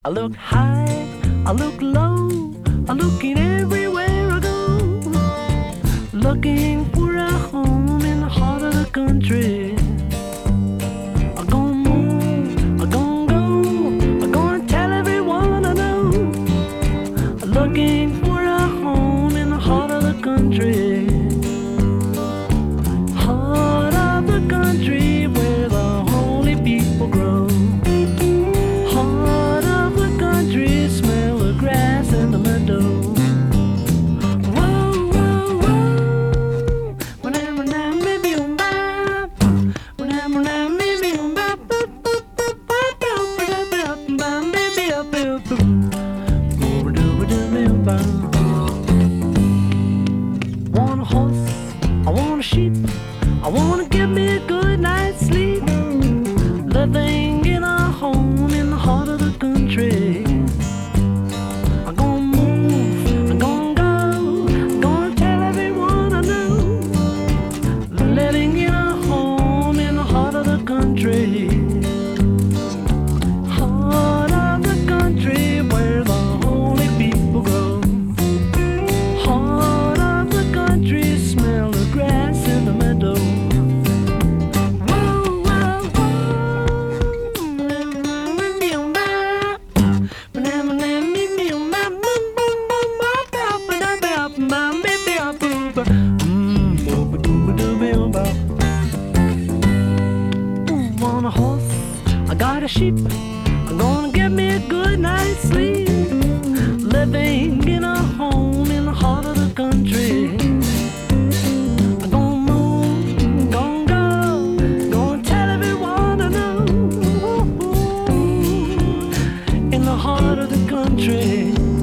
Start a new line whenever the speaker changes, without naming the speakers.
I look high, I look low, I'm looking everywhere I go, looking for a home in the heart of the country. I'm gonna move, I'm gonna go, I'm gonna tell everyone I know, looking for a home in the heart of the country. Heart of the country where the holy people grow. Heart of the country, smell the grass in the meadow. Whoa, whoa, whoa. Whenever now, maybe I'm back. Whenever now, maybe I'm back. Want a horse, I want a sheep, I wanna give me a good night's sleep, living in a home in the heart of the country. I'm gonna move, I'm gonna go, I'm gonna tell everyone I know, living in a home in the heart of the country. Heart of the country where the holy people grow. Heart of the country, smell the grass in the meadow. Want a horse, I got a sheep, I'm gonna get me a good night's sleep, living in a home in the heart of the country. I'm gonna move, gonna go, gonna tell everyone I know, in the heart of the country.